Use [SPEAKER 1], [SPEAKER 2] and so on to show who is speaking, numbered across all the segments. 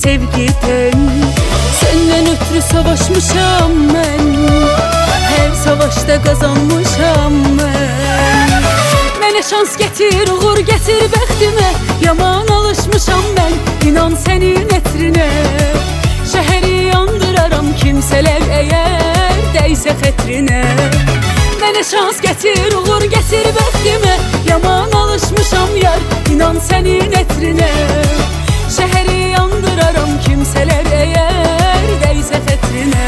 [SPEAKER 1] sevgiden. Senden ötürü savaşmışam mən, her savaşta kazanmışam mən. Mənə şans getir, uğur getir bəxtimə, yaman alışmışam mən, inan sənin ətrinə. Şəhəri yandıraram kimsələr əgər dəysə xətrinə. Mənə şans getir, uğur getir bəxtimə, yaman alışmışam yar, inan sənin ətrinə. Şəhəri yandıraram kimsələr əgər dəysə xətrinə.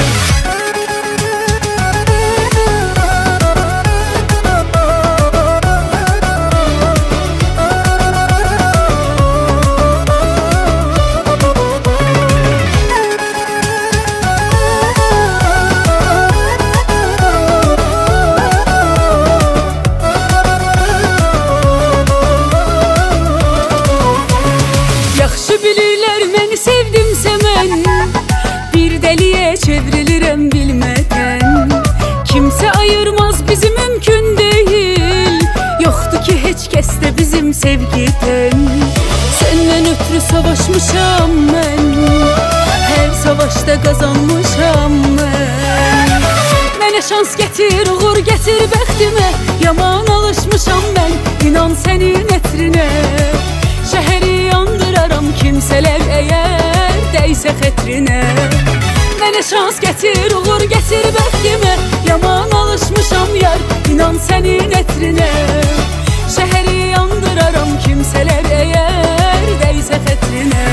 [SPEAKER 1] Bilirlər məni sevdimsə mən, bir dəliyə çevrilirəm bilmədən. Kimsə ayırmaz bizi mümkün deyil, yoxdur ki heç kəsdə bizim sevgidən. Səndən ötürü savaşmışam mən, hər savaşda qazanmışam mən. Mənə şans getir, uğur getir bəxtimə, yaman alışmışam mən, inan sənin ətrinə. Şəhəri yandıraram kimsələr əgər dəysə xətrinə. Mənə şans getir, uğur getir bəxtimə, yaman alışmışam yar, inan sənin ətrinə. Şəhəri yandıraram kimsələr əgər dəysə xətrinə.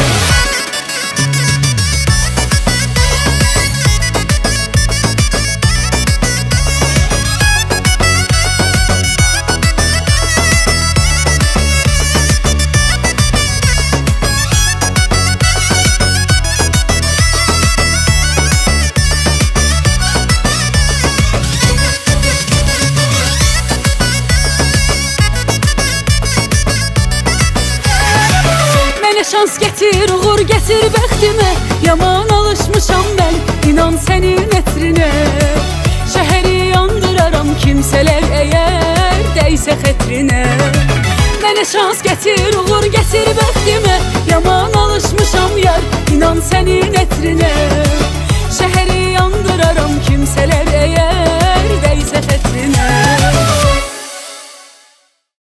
[SPEAKER 1] Şans getir, uğur getir bəxtimə, yaman alışmışam mən, inan sənin ətrinə. Şəhəri yandıraram kimsələr əgər dəysə xətrinə. Mənə şans getir, uğur getir bəxtimə, yaman alışmışam yar,